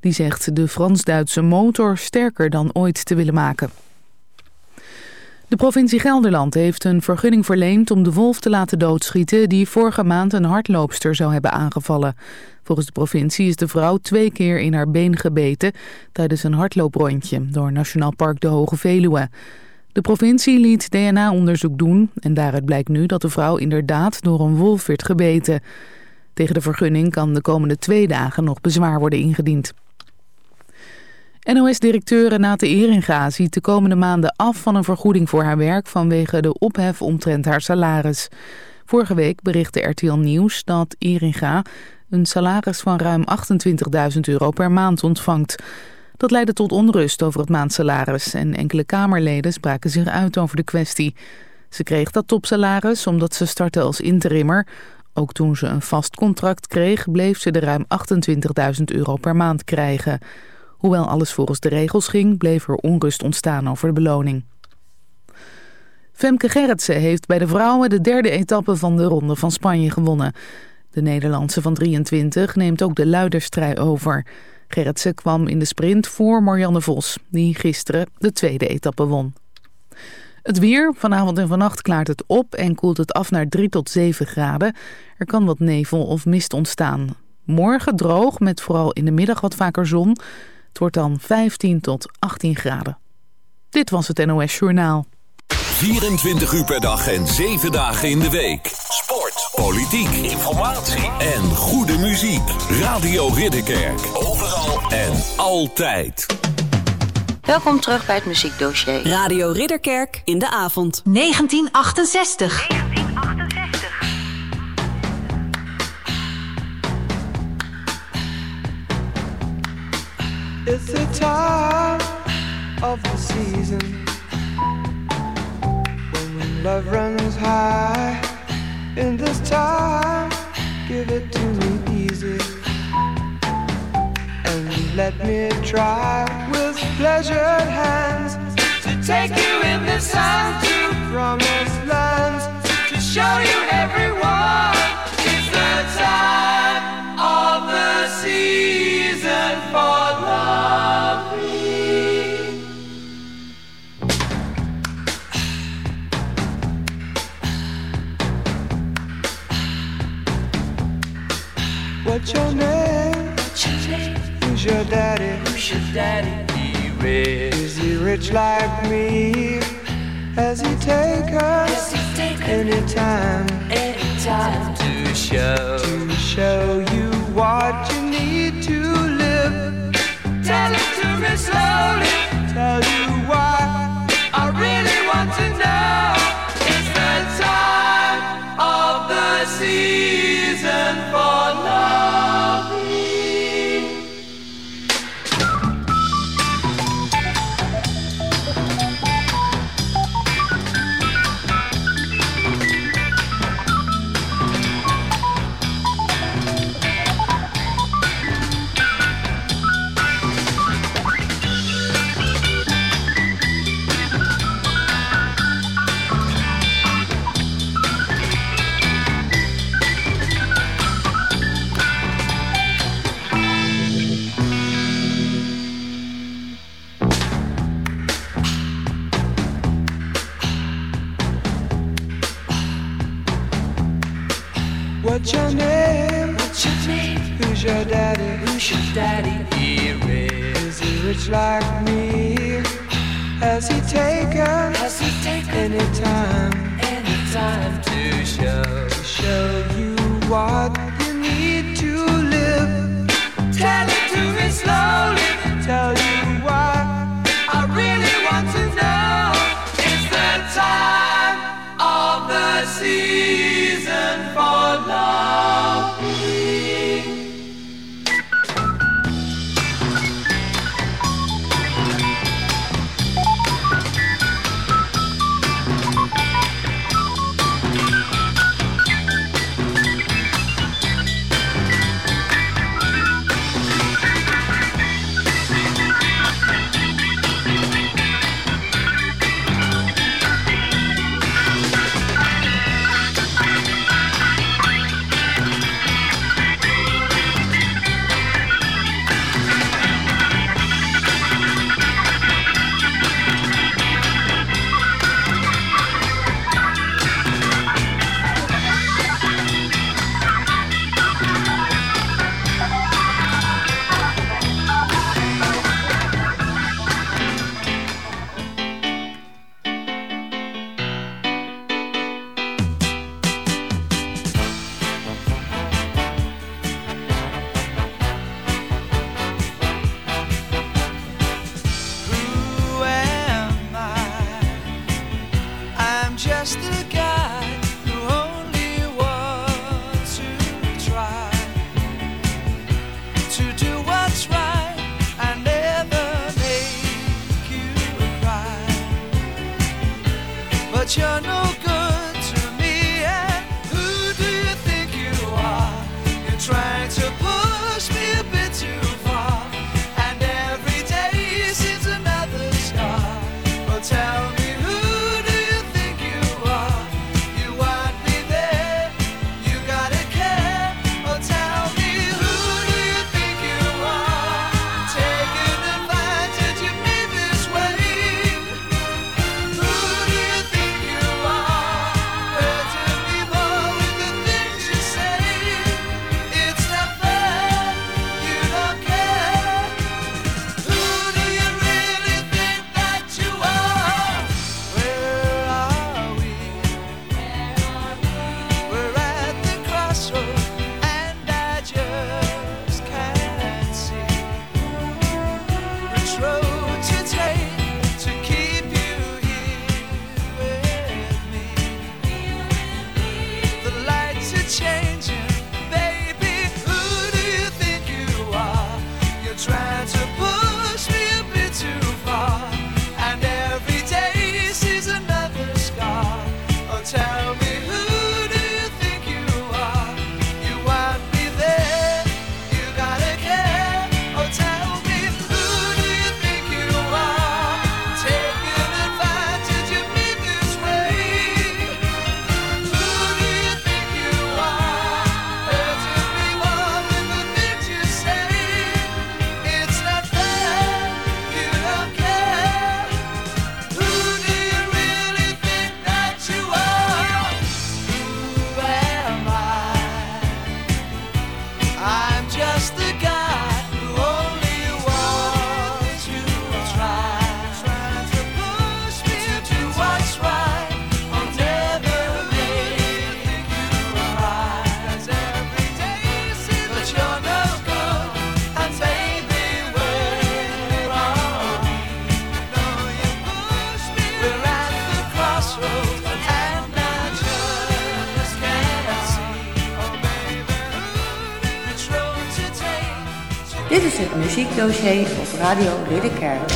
Die zegt de Frans-Duitse motor sterker dan ooit te willen maken. De provincie Gelderland heeft een vergunning verleend om de wolf te laten doodschieten die vorige maand een hardloopster zou hebben aangevallen. Volgens de provincie is de vrouw 2 keer in haar been gebeten tijdens een hardlooprondje door Nationaal Park de Hoge Veluwe. De provincie liet DNA-onderzoek doen en daaruit blijkt nu dat de vrouw inderdaad door een wolf werd gebeten. Tegen de vergunning kan de komende 2 dagen nog bezwaar worden ingediend. NOS-directeur Renate Ehringa ziet de komende maanden af van een vergoeding voor haar werk vanwege de ophef omtrent haar salaris. Vorige week berichtte RTL Nieuws dat Ehringa een salaris van ruim €28.000 per maand ontvangt. Dat leidde tot onrust over het maandsalaris en enkele Kamerleden spraken zich uit over de kwestie. Ze kreeg dat topsalaris omdat ze startte als interimmer. Ook toen ze een vast contract kreeg, bleef ze de ruim €28.000 per maand krijgen. Hoewel alles volgens de regels ging, bleef er onrust ontstaan over de beloning. Femke Gerritsen heeft bij de vrouwen de 3e etappe van de Ronde van Spanje gewonnen. De Nederlandse van 23 neemt ook de luiderstrui over. Gerritsen kwam in de sprint voor Marianne Vos, die gisteren de 2e etappe won. Het weer, vanavond en vannacht klaart het op en koelt het af naar 3 tot 7 graden. Er kan wat nevel of mist ontstaan. Morgen droog, met vooral in de middag wat vaker zon. Het wordt dan 15 tot 18 graden. Dit was het NOS Journaal. 24 uur per dag en 7 dagen in de week. Sport, politiek, informatie en goede muziek. Radio Ridderkerk. Overal en altijd. Welkom terug bij het muziekdossier. Radio Ridderkerk in de avond. 1968. It's the time of the season when love runs high. In this time, give it to me easy and let me try with pleasured hands to take you in the sun to promised lands, to show you everyone. It's the time of the season for loving. What's your name? Who's your daddy? He rich. Is he rich like me? Has he take us anytime to show you what you need to live? Tell it to me slowly. Tell you why I really want to know. It's the time of the season for loving. What's your name? Who's your daddy? He rich. Is he rich like me? Has he taken anytime to show you what you need to live? Tell it to me slowly. Tell you why I really want to know. It's the time of the season for loving. het muziekdossier op Radio Ridderkerk.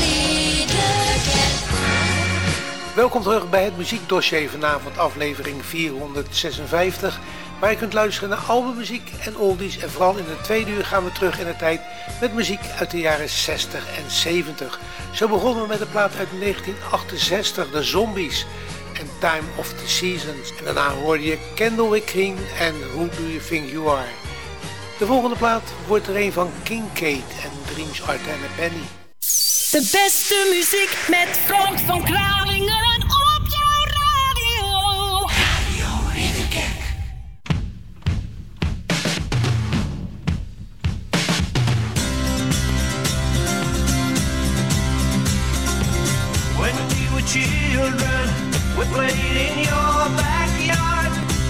Welkom terug bij het muziekdossier, vanavond aflevering 456, waar je kunt luisteren naar albummuziek en oldies. En vooral in de tweede uur gaan we terug in de tijd met muziek uit de jaren 60 en 70. Zo begonnen we met een plaat uit 1968, de Zombies en Time of the Seasons. En daarna hoorde je Kendall King en Who Do You Think You Are. De volgende plaat wordt er een van Kincaid en Dreams Are Ten a Penny. De beste muziek met Frank van Kralingen op jouw radio. Radio Ridderkerk. When we were children, we played in your backyard.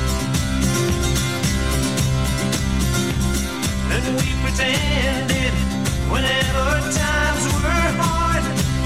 And we pretended whenever times were hard.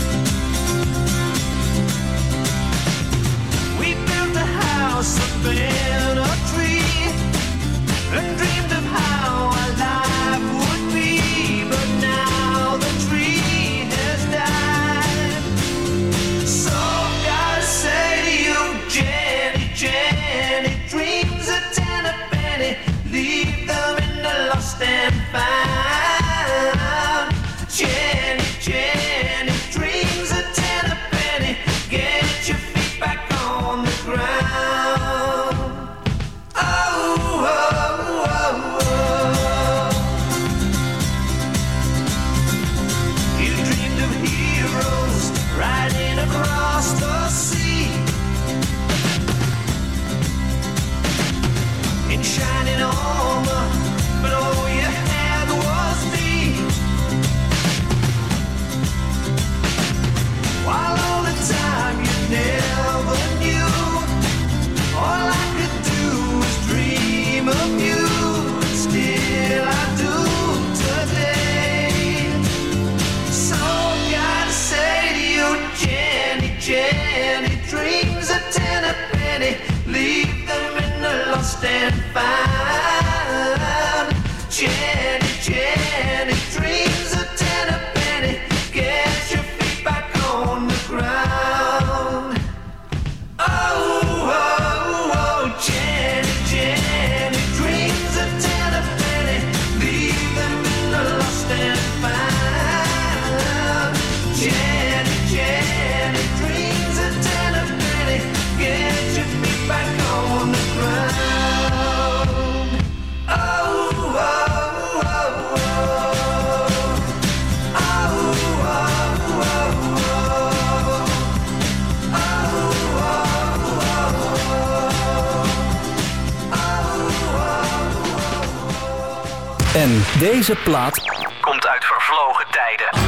We built a house up in a tree and dreamed of how our life would be. But now the tree has died. So gotta say to you, Jenny, Jenny, dreams are 10 a penny. Leave them in the lost and found. Jenny, Jenny, dreams are 10 a penny. Get your feet back on the ground. Oh, oh, oh, oh. You dreamed of heroes riding across the sea in shining armor, but all you had was me. While all the time you never knew, all I could do was dream of you. Still I do today. So gotta say to you, Jenny, Jenny, dreams are 10 a penny. Leave them in the lost and found. Jenny, Jenny, dreams are 10 a penny. Get your feet back on the ground. Oh, oh, oh, Jenny, Jenny, dreams are 10 a penny. Leave them in the lost and found. Jenny, Jenny, dreams are 10 a penny. Get your feet back on the ground. Oh, oh, oh, oh. Oh, oh, oh, oh. En deze plaat komt uit vervlogen tijden.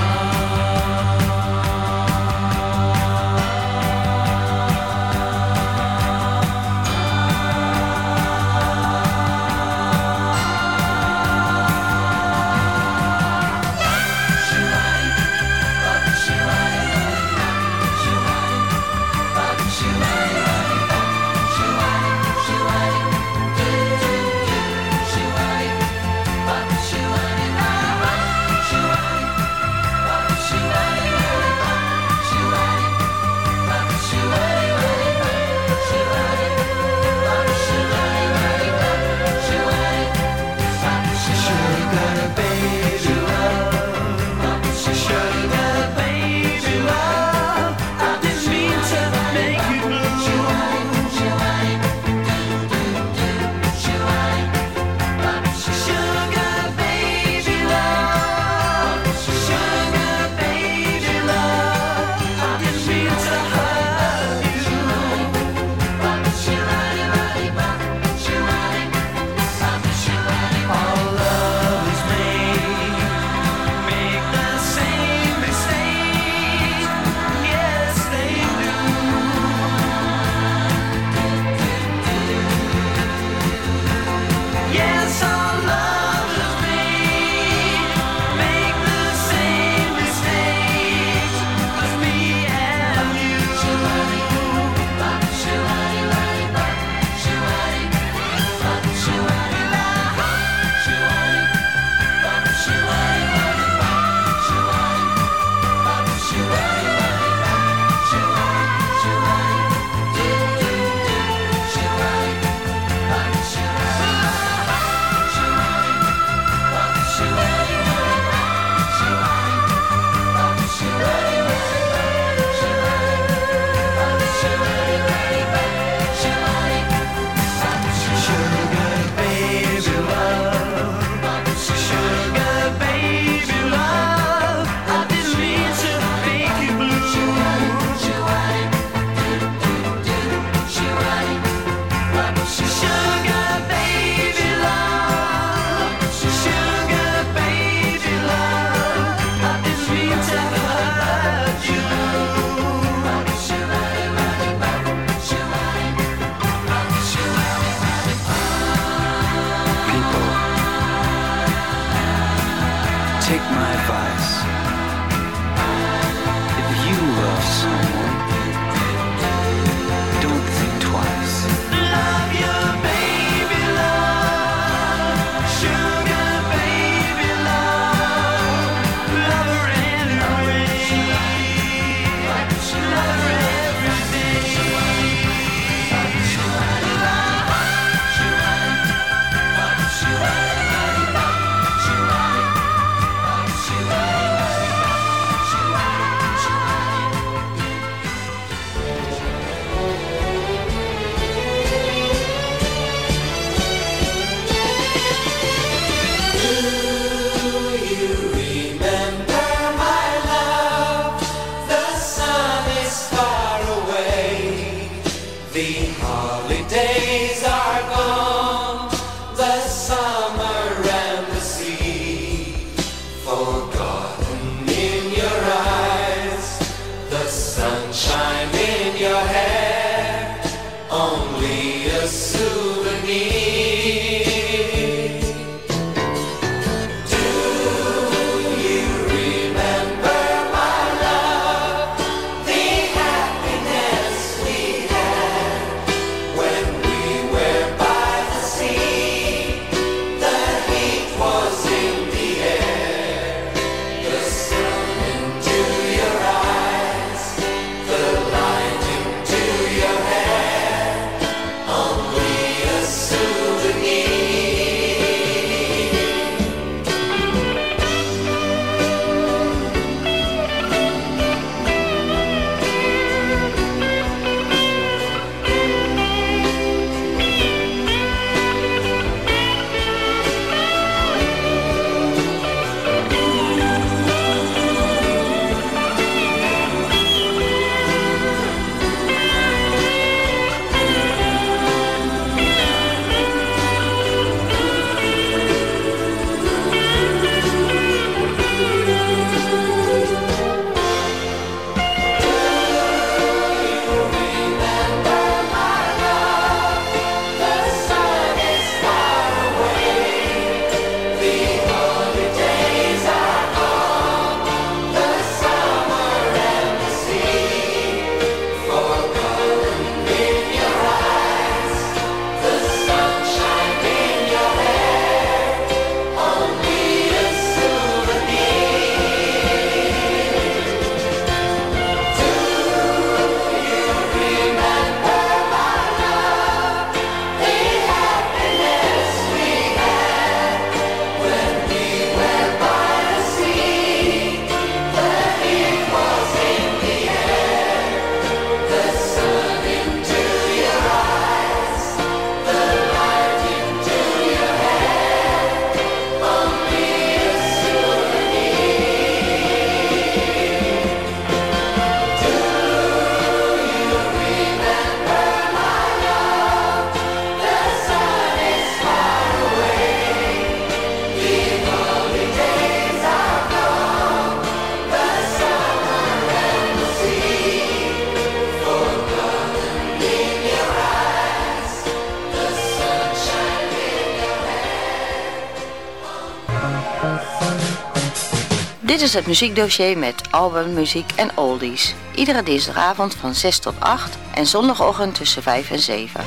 Dit is het muziekdossier met albummuziek en oldies. Iedere dinsdagavond van 6 tot 8 en zondagochtend tussen 5 en 7.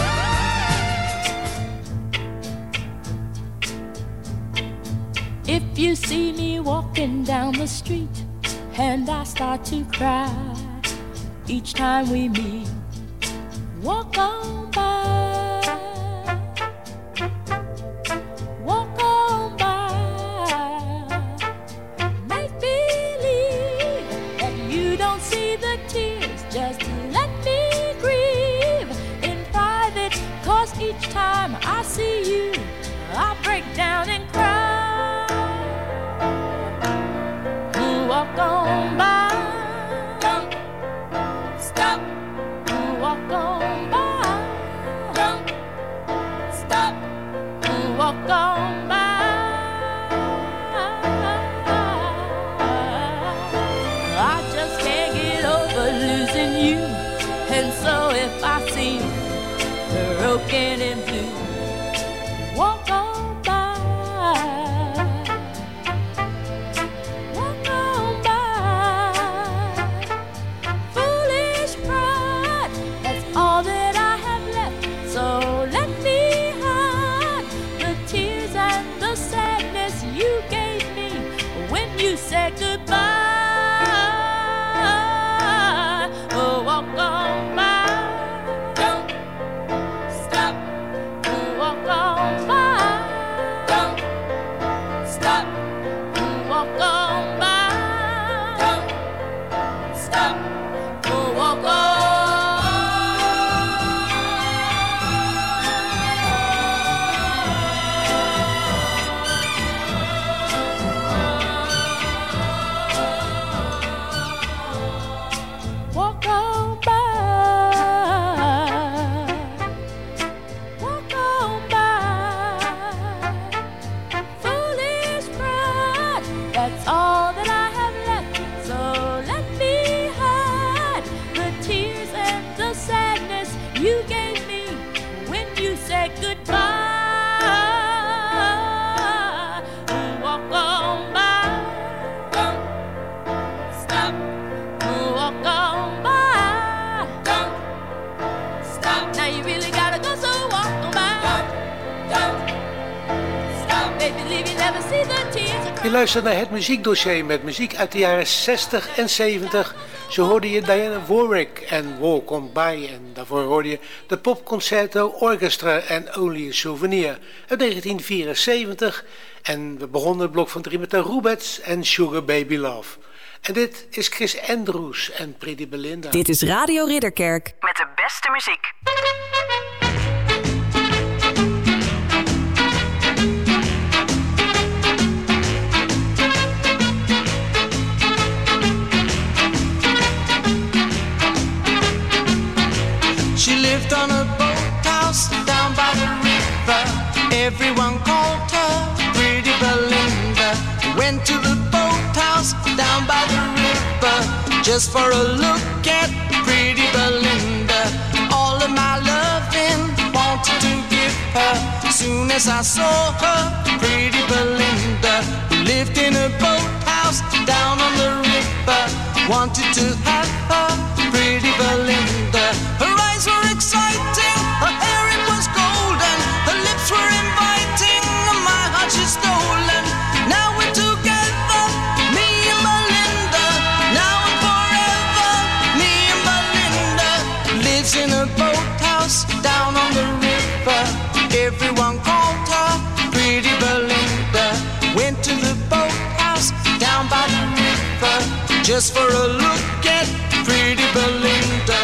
If you see me walking down the street and I start to cry each time we meet, walk on by. Walk on by. Make believe that you don't see the tears. Just let me grieve in private, 'cause each time I see you, I break down and cry. Walk on by. Don't stop. Walk on by. Don't stop. Walk on by. I just can't get over losing you, and so if I seem broken and blue, walk on by. Walk on by. Foolish pride, that's all that I have left. So let me hide the tears and the sadness you gave me when you said goodbye. Oh, walk on by. Don't stop. Walk on by. Don't stop. Walk on by. Don't stop. Walk on. Walk on by. Walk on by. Foolish pride, that's all that I have left. So let me hide the tears and the sadness you gave me when you said goodbye. Walk on by. Don't stop. Walk on by. Don't stop. Now you really gotta go, so walk on by. Don't stop. Baby, leave you never see the tears. Je luistert naar het muziekdossier met muziek uit de jaren 60 en 70. Zo hoorde je Diana Warwick en Walk On By. En daarvoor hoorde je de Popconcerto Orchestra en Only a Souvenir uit 1974. En we begonnen het blok van 3 met de Rubettes en Sugar Baby Love. En dit is Chris Andrews en Pretty Belinda. Dit is Radio Ridderkerk. Met de beste muziek. She lived on a boathouse down by the river. Everyone called her Pretty Belinda. Went to the boathouse down by the river just for a look at Pretty Belinda. All of my loving wanted to give her. Soon as I saw her, Pretty Belinda, who lived in a boathouse down on the river, wanted to have her, Pretty Belinda. Her eyes were exciting, her hair it was golden, her lips were inviting, my heart she stolen. Now we're together, me and Belinda, now and forever, me and Belinda. Lives in a boathouse down on the river. Everyone called her Pretty Belinda. Went to the boathouse down by the river just for a look at Pretty Belinda.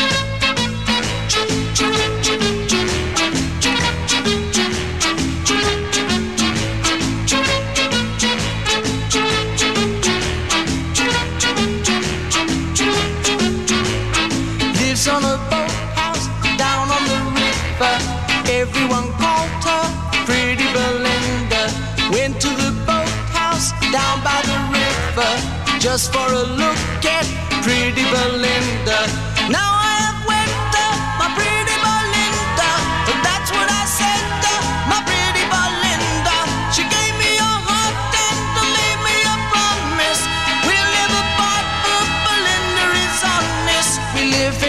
Lives on a boathouse down on the river. Everyone called her Pretty Belinda. Went to the boathouse down by the river just for a look at Pretty Belinda. Now I have went my Pretty Belinda. That's what I said, my Pretty Belinda. She gave me a heart and laid me a promise.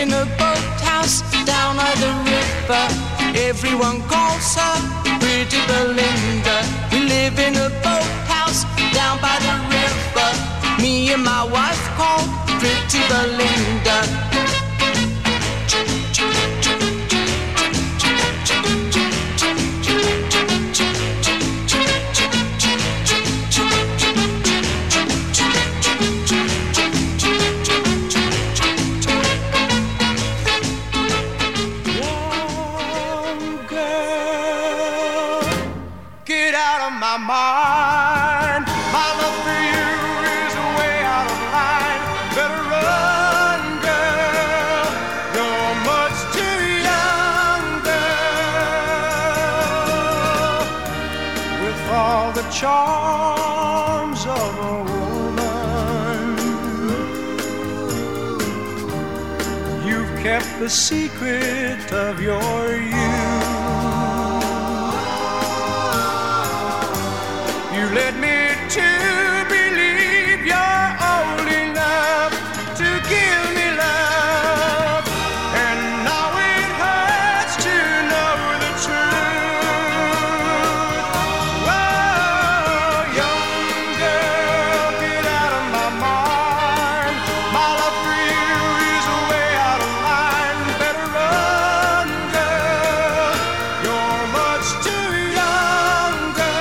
in a boathouse down by the river. Everyone calls her Pretty Belinda. We live in a boathouse down by the river. Me and my wife called Pretty Belinda. My mind, my love for you is way out of line. Better run, girl, you're much too young, girl. With all the charms of a woman, you've kept the secret of your youth. Led me to believe you're old enough to give me love, and now it hurts to know the truth. Whoa, young girl, get out of my mind. My love for you is way out of line. Better run, girl, you're much too young, girl.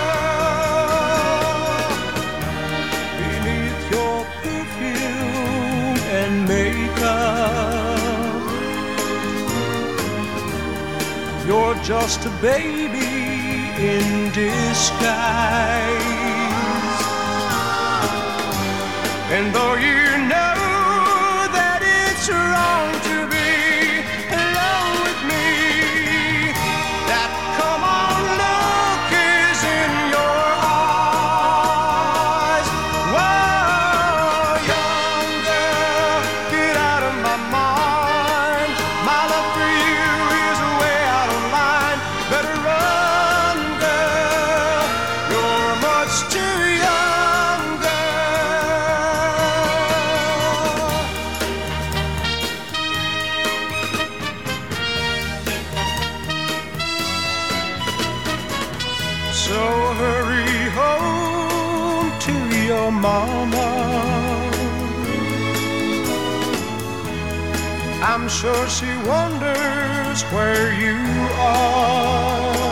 You're just a baby in disguise. And though you know that it's wrong to be alone with me, that come on look is in your eyes. Whoa, young girl, get out of my mind. My love for you is way out of line. Better run, girl, you're much too young, girl. So hurry home to your mama. I'm sure she wonders where you are.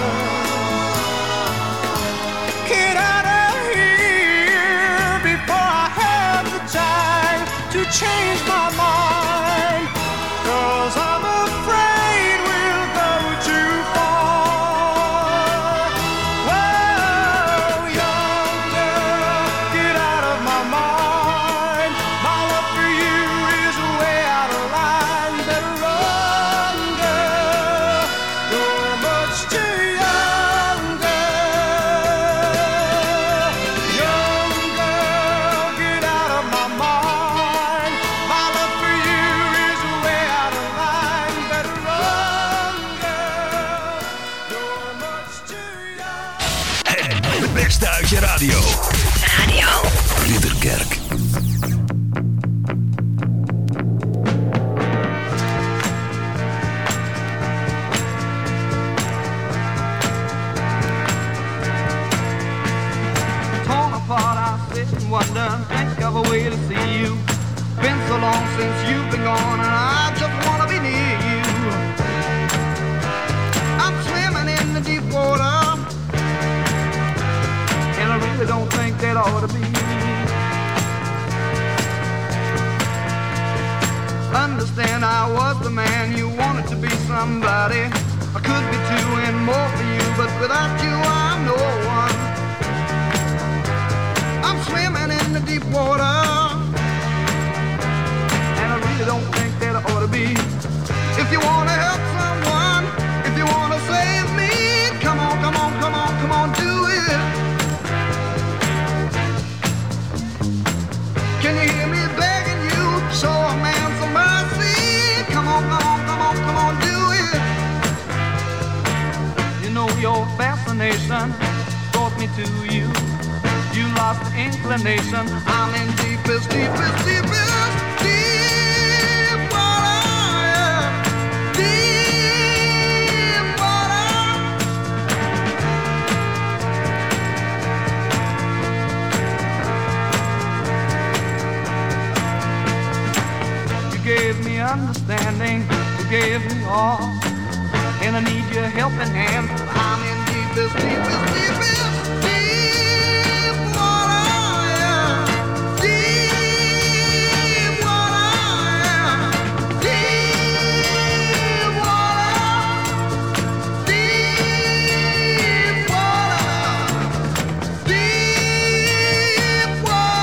Get out of here before I have the time to change my mind, 'cause I'm afraid we'll go too far. Whoa, young girl, get out of my mind. My love for you is way out of line. Better run, girl, you're much too young, girl. Young girl, get out of my mind. My love for you is way out of line. Better run, girl, you're much too young. Het beste uit je radio. Radio Ridderkerk. Torn apart, I sit and wonder, think of a way to see you. Been so long since you've been gone, and I just wanna be near you. I'm swimming in the deep water, and I really don't think that ought to be. Understand I was the man you wanted to be, somebody I could be two and more for you, but without you I'm no one. I'm swimming in the deep water, and I really don't think that I ought to be. If you wanna help someone, if you wanna save me, come on, come on, come on, come on, do it. Can you hear me begging you? Show a man some mercy. Come on, come on, come on, come on, do it. You know your fascination brought me to you. You lost the inclination. I'm in deepest, deepest, deepest, deep water. understanding. You gave me all, and I need your helping hand. I'm in deepest, deepest, deepest, deep water, yeah. Deep water, yeah. Deep water, deep water, deep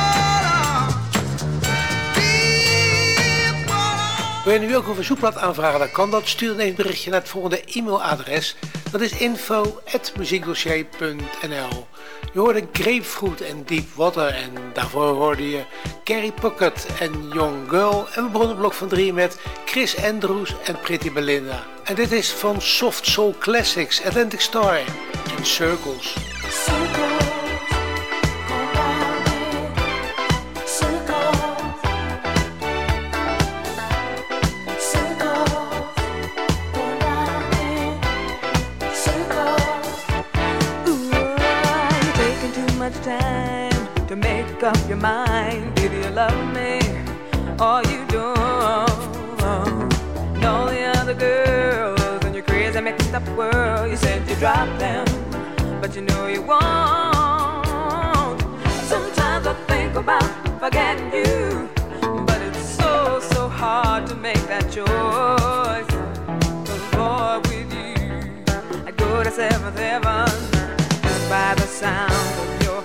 water. Wil je nu ook een verzoekblad aanvragen, dan kan dat. Stuur dan even een berichtje naar het volgende e-mailadres. Dat is info@muziekdossier.nl. Je hoorde Grapefruit en Deep Water en daarvoor hoorde je Carrie Puckett en Young Girl. En we begonnen blok van 3 met Chris Andrews en Pretty Belinda. En dit is van Soft Soul Classics, Atlantic Star en Circles. Time to make up your mind. Do you love me or you don't? And all the other girls in your crazy mixed up world, you said you dropped them, but you know you won't. Sometimes I think about forgetting you, but it's so, so hard to make that choice. Cause boy, with you I go to 7th heaven just by the sound of your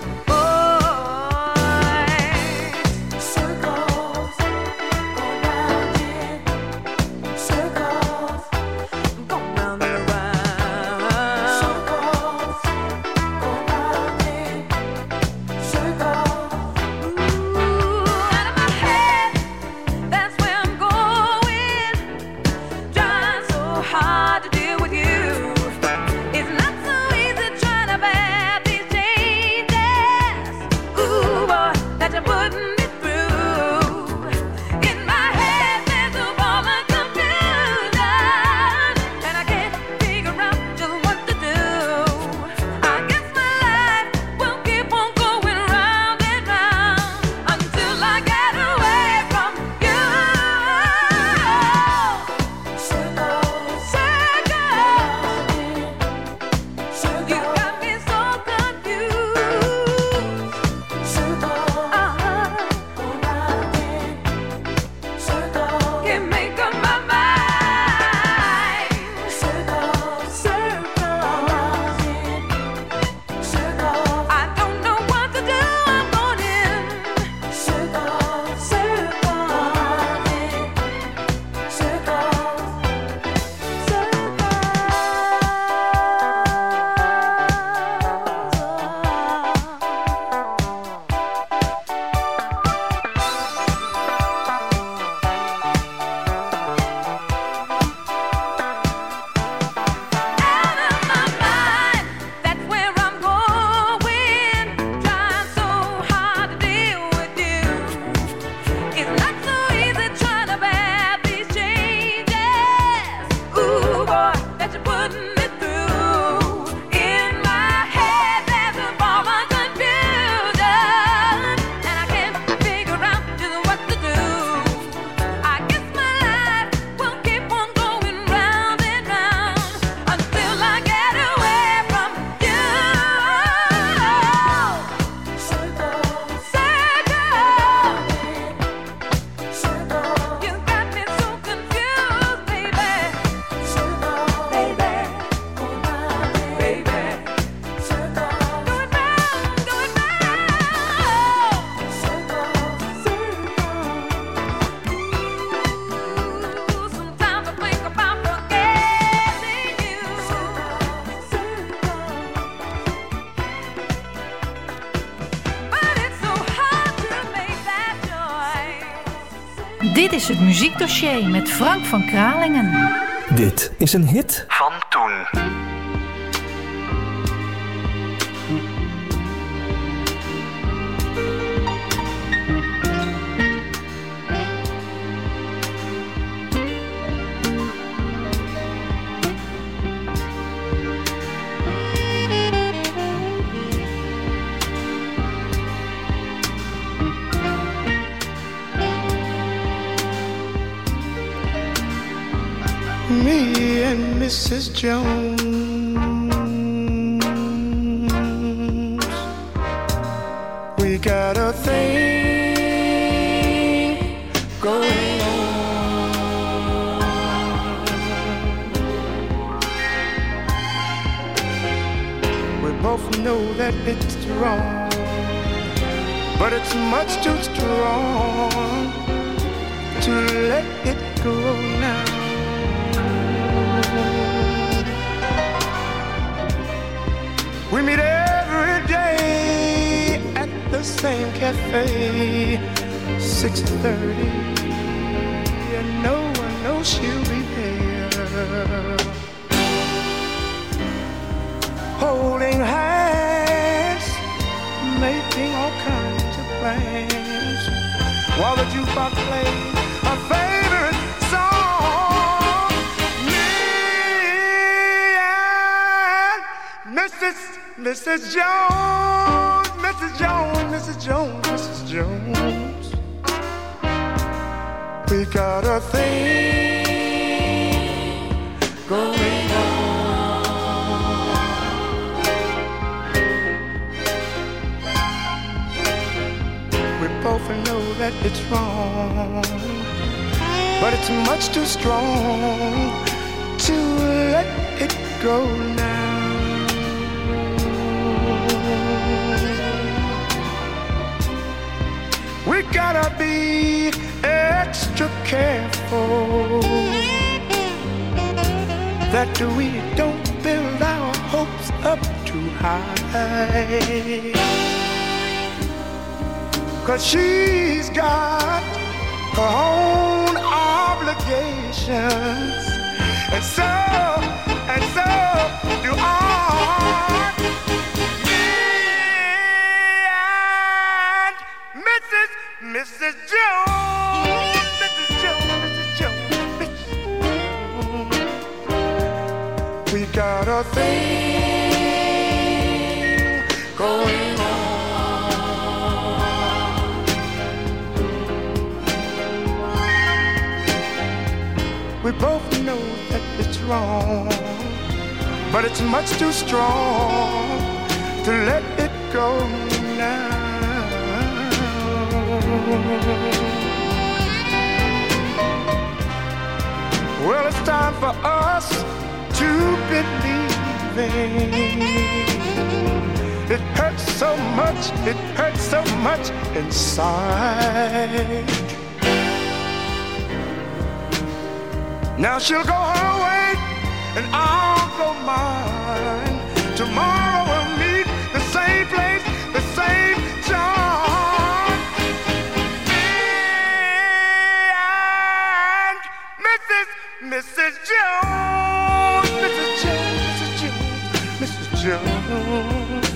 Dit is het muziekdossier met Frank van Kralingen. Dit is een hit van toen. me and Mrs. Jones, we got a thing going on. We both know that it's wrong, but it's much too strong to let it go now. We meet every day at the same cafe, 6:30, and no one knows she'll be there. Holding hands, making all kinds of plans, while the jukebox plays a favorite song. Me and Mrs. Jones, Mrs. Jones, Mrs. Jones, Mrs. Jones, we got a thing going on. We both know that it's wrong, but it's much too strong to let it go now. We gotta be extra careful that we don't build our hopes up too high, 'cause she's got her own obligations, and so do I. Mrs. Jones, Mrs. Jones, Mrs. Jones, Mrs. Jones, we got a thing going on. We both know that it's wrong, but it's much too strong to let it go now. Well, it's time for us to believe in. It hurts so much inside. Now she'll go her way and I'll go mine. Tomorrow we'll meet the same place, the same time. Mrs. Jones, Mrs. Jones, Mrs. Jones, Mrs. Jones,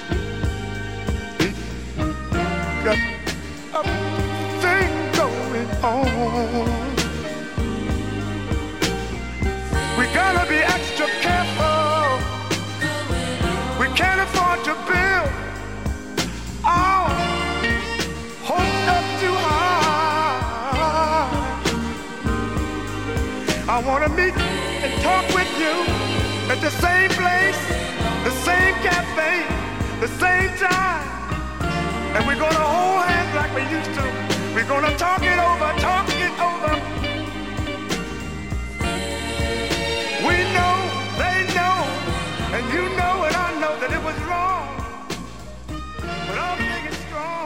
we got a thing going on. We gotta be extra careful. We can't afford to build our hopes up too high. I wanna meet and talk with you at the same place, the same cafe, the same time. And we're gonna hold hands like we used to. We're gonna talk it over, talk it over. We know, they know, and you know and I know that it was wrong. But I'm thinking strong.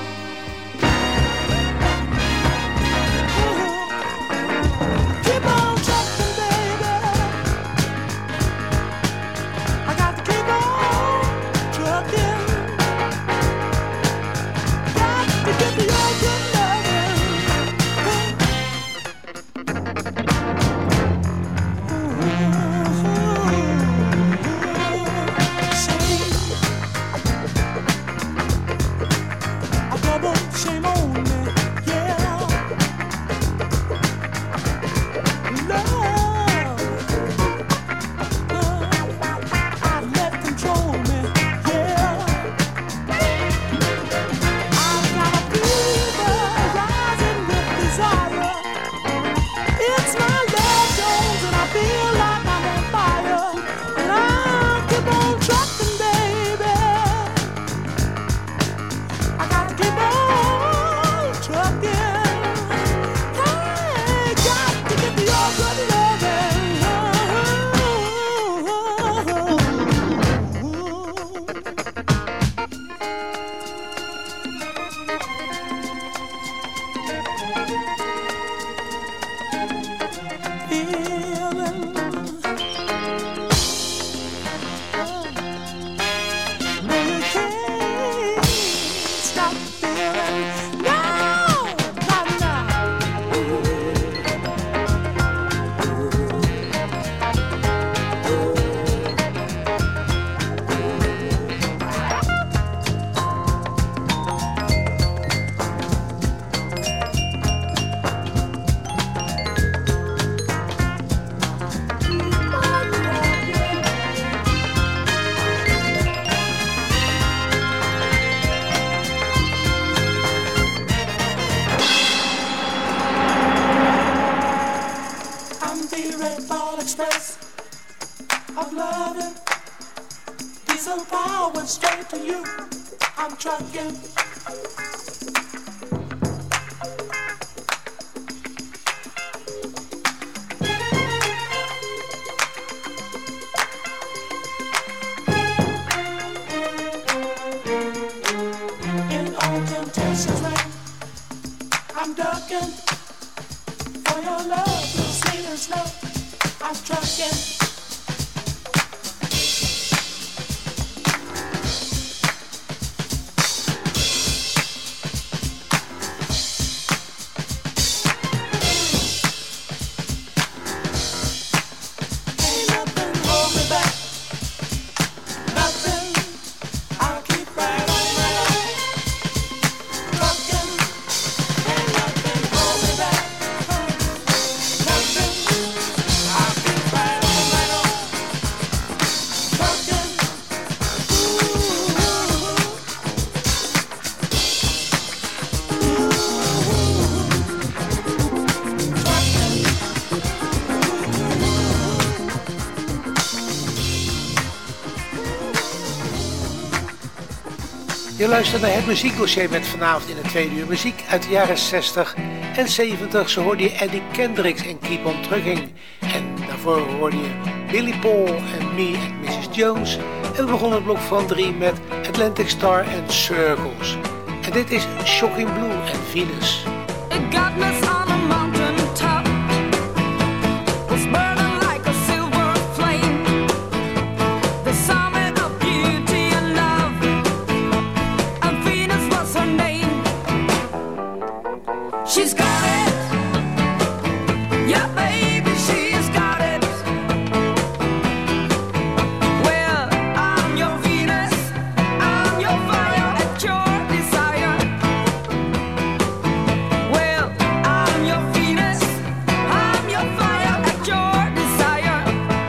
Keep on trucking, baby. I got to keep on trucking. Got to get the express of loving. Diesel power straight to you. I'm trucking. In all temptations rain, I'm ducking for your love, sweet and slow. I'm trucking. Je luistert naar het muziekdossier met vanavond in het tweede uur muziek uit de jaren 60 en 70. Zo hoorde je Eddie Kendricks en Keep on Trucking. En daarvoor hoorde je Billy Paul en Me and Mrs. Jones. En we begonnen het blok van 3 met Atlantic Star en Circles. En dit is Shocking Blue en Venus. She's got it, yeah baby, she's got it. Well, I'm your Venus, I'm your fire at your desire. Well, I'm your Venus, I'm your fire at your desire.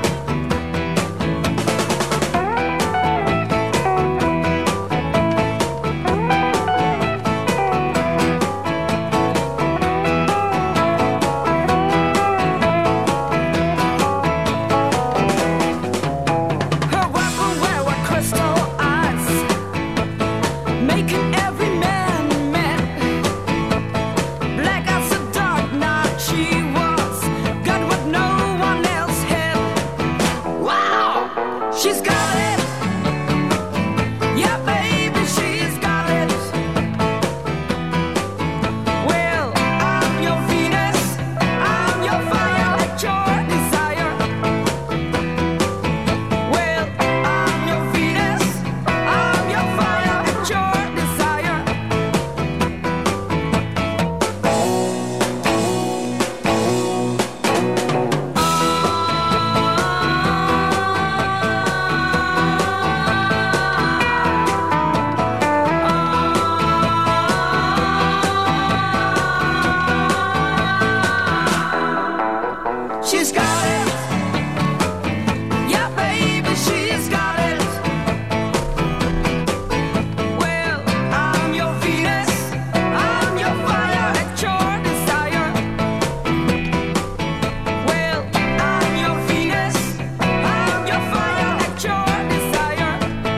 She's got it, yeah baby, she's got it. Well, I'm your Venus, I'm your fire at your desire. Well, I'm your Venus, I'm your fire at your desire. She's got it, yeah baby, she's got it. Well, I'm your Venus, I'm your fire at your desire. Well, I'm your Venus, I'm your fire at your desire.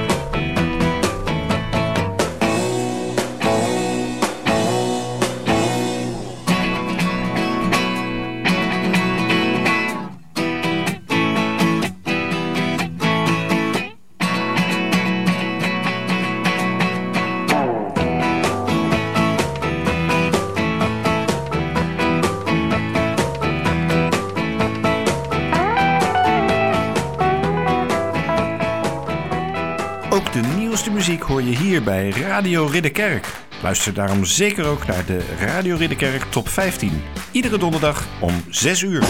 Ook de nieuwste muziek hoor je hier bij Radio Ridderkerk. Luister daarom zeker ook naar de Radio Ridderkerk Top 15. Iedere donderdag om 6 uur.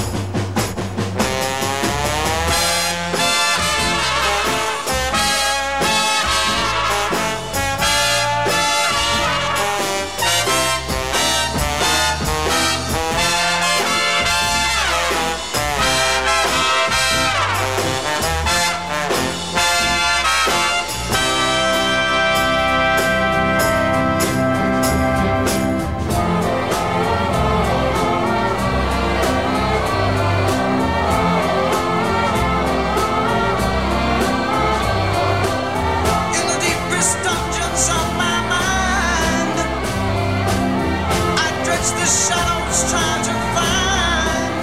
amongst the shadows trying to find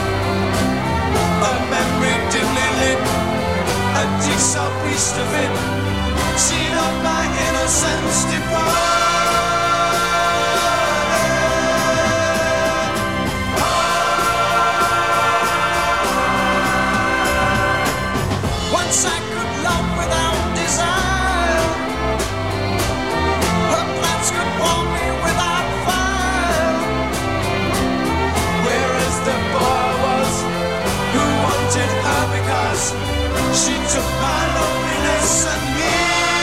a memory dimly lit, a jigsaw piece to fit, seed of my innocence departed. Once I could love without desire, her glance could warm me without fire. Whereas the boy was who wanted her because she took my loneliness and me.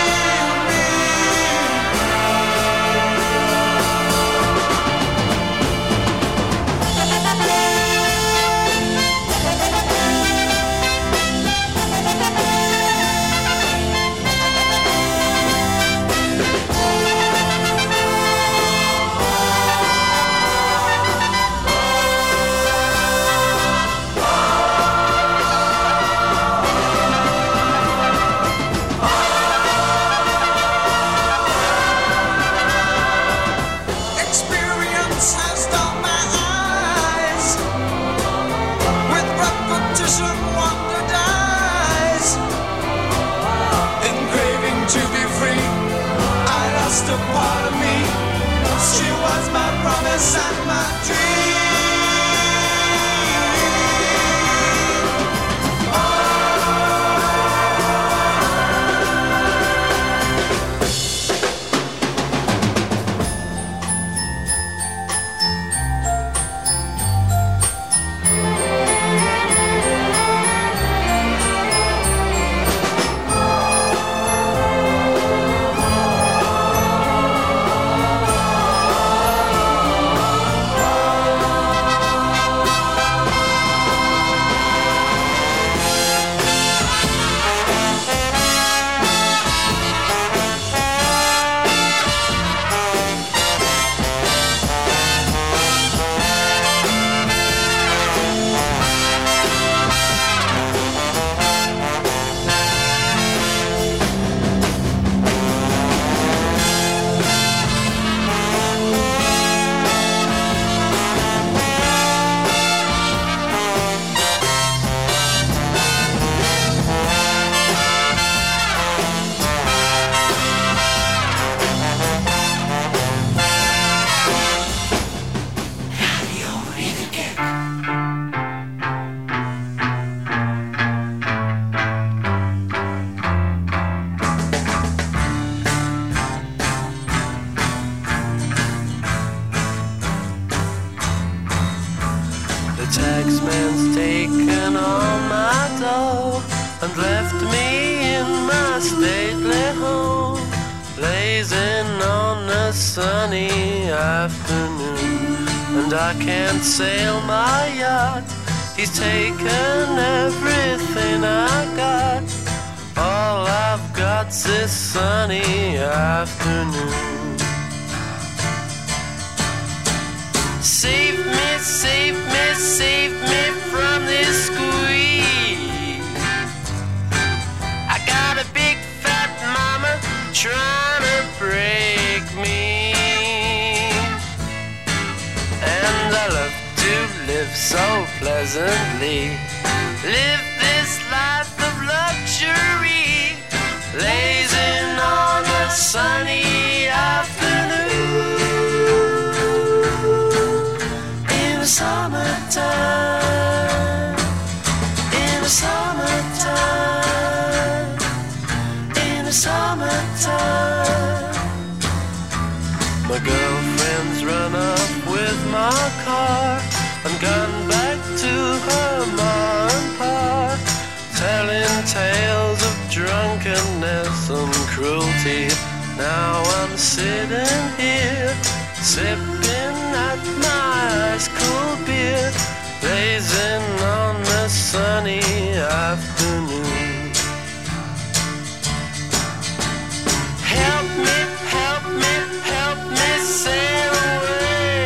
A part of me, she was my promise and my dream. Taxman's taken all my dough and left me in my stately home, blazing on a sunny afternoon. And I can't sail my yacht, he's taken everything I got. All I've got's this sunny afternoon. Save me, save me, save me from this squeeze. I got a big fat mama trying to break me, and I love to live so pleasantly, live this life of luxury, blazing on a sunny afternoon. In the summertime, in the summertime, in the summertime. My girlfriend's run up with my car and gone back to her ma and pa, telling tales of drunkenness and cruelty. Now I'm sitting here, sipping at my ice cold beer, blazing on the sunny afternoon. Help me, help me, help me sail away.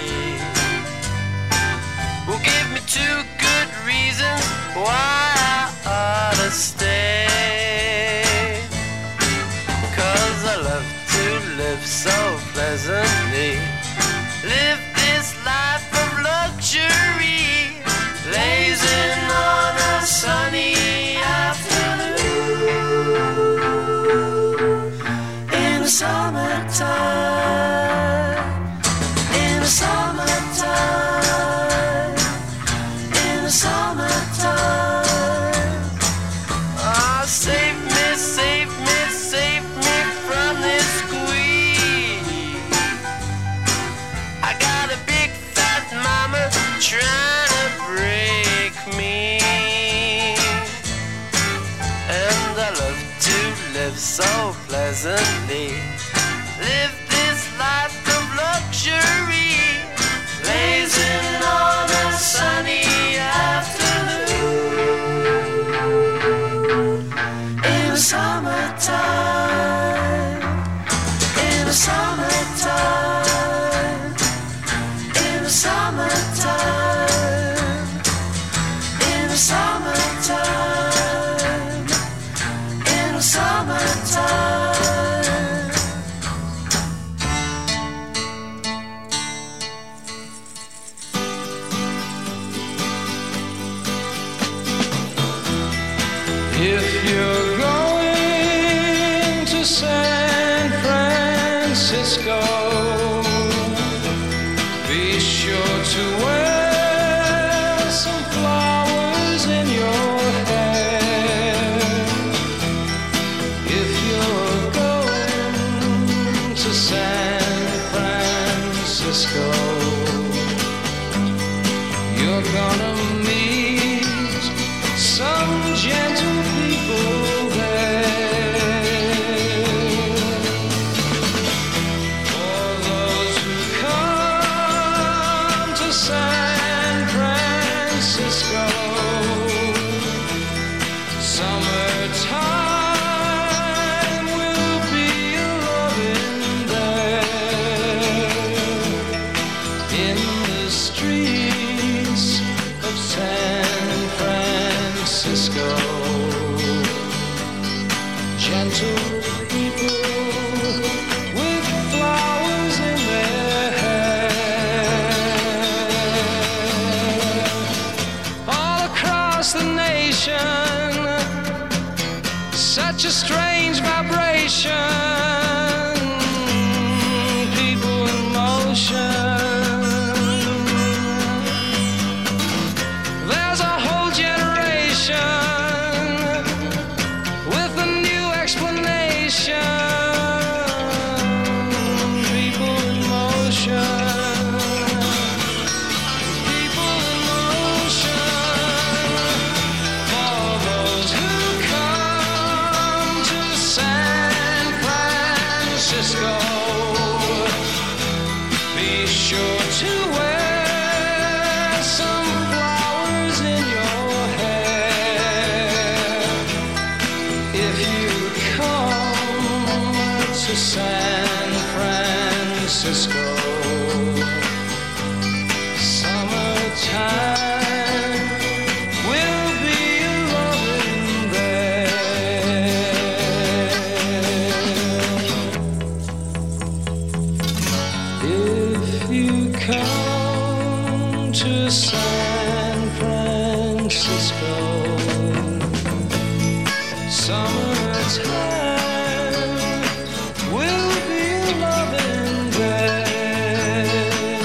Well, give me 2 good reasons why I ought to stay. 'Cause I love to live so pleasantly, If you're going to San Francisco, be sure to wear some flowers in your hair. If you're going to San Francisco, you're gonna meet some gentle people there. For those who come to San Francisco, summertime will be loving there. In the streets of San Francisco, gentle people with flowers in their hair. All across the nation, such a strange vibration, people in motion. There's a whole generation with a new explanation. People in motion. People in motion. For those who come to San Francisco, be sure to wear some flowers in your hair. If you come to San Francisco, summertime will be loving there. If you come to San Francisco, summertime will be loving there.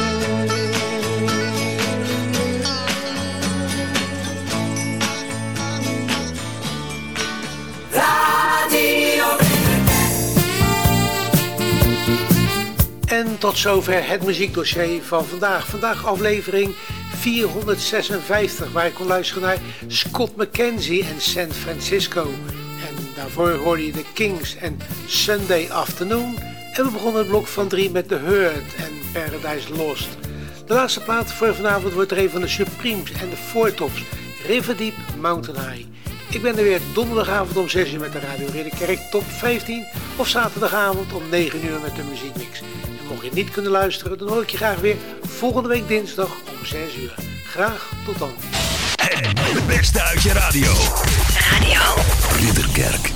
En tot zover het muziekdossier van vandaag. Vandaag aflevering 456, waar ik kon luisteren naar Scott McKenzie en San Francisco. En daarvoor hoorde je de Kings en Sunday Afternoon. En we begonnen het blok van 3 met The Hurt en Paradise Lost. De laatste plaat voor vanavond wordt er een van de Supremes en de Four Tops, River Deep Mountain High. Ik ben er weer donderdagavond om 6 uur met de Radio Ridderkerk Top 15 of zaterdagavond om 9 uur met de muziekmix. En mocht je niet kunnen luisteren, dan hoor ik je graag weer volgende week dinsdag om 6 uur. Graag tot dan. Het beste uit je radio. Radio Ridderkerk.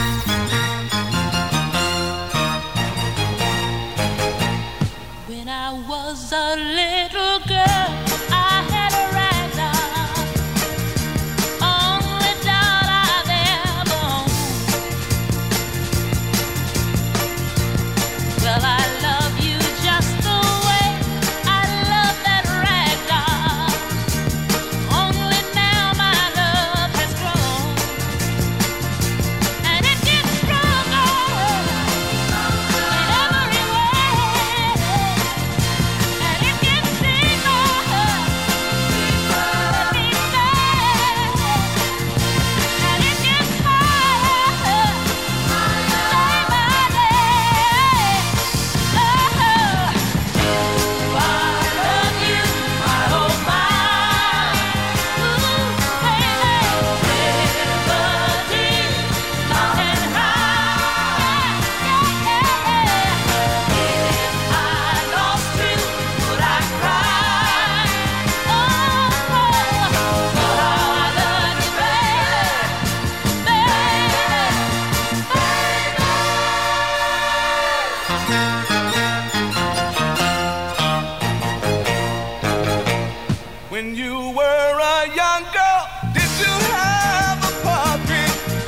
When I was a little girl, I had a rag doll, only doll I've ever owned. Well, I love you just the way I love that rag doll. Only now my love has grown, and it gets stronger in every way, and it gets deeper, let me say, and it gets higher, day by day. Oh, I love you, my oh my, ooh baby, river deep, mountain high, If I lost you, would I cry? Oh, but I love you, When you were a young girl, did you have a puppy?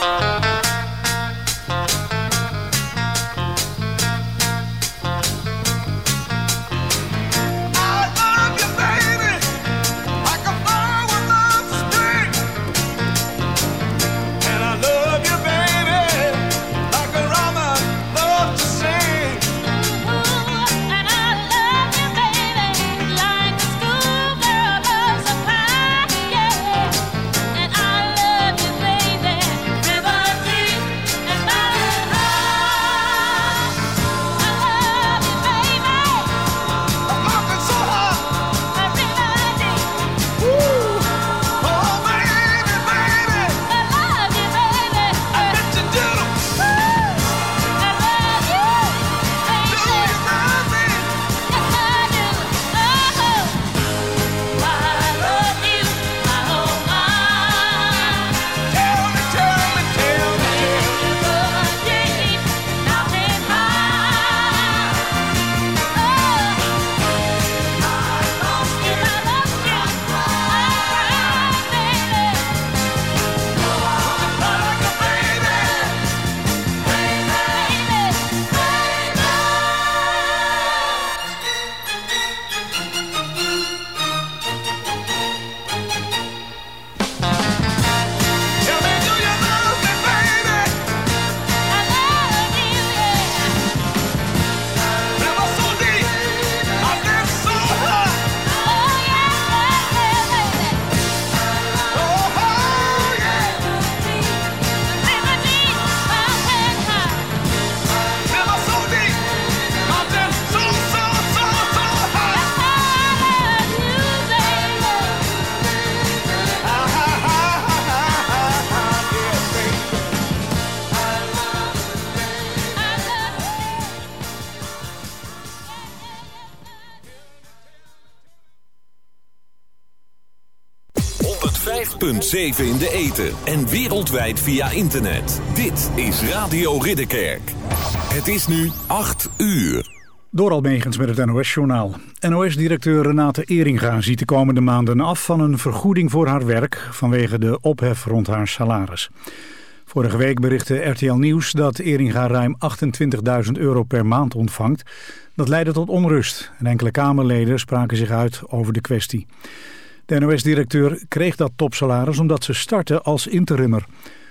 .7 in de ether en wereldwijd via internet. Dit is Radio Ridderkerk. Het is nu 8 uur. Door Almegens met het NOS-journaal. NOS-directeur Renate Eringa ziet de komende maanden af van een vergoeding voor haar werk vanwege de ophef rond haar salaris. Vorige week berichtte RTL Nieuws dat Eringa ruim €28.000 per maand ontvangt. Dat leidde tot onrust en enkele Kamerleden spraken zich uit over de kwestie. De NOS-directeur kreeg dat topsalaris omdat ze startte als interimmer.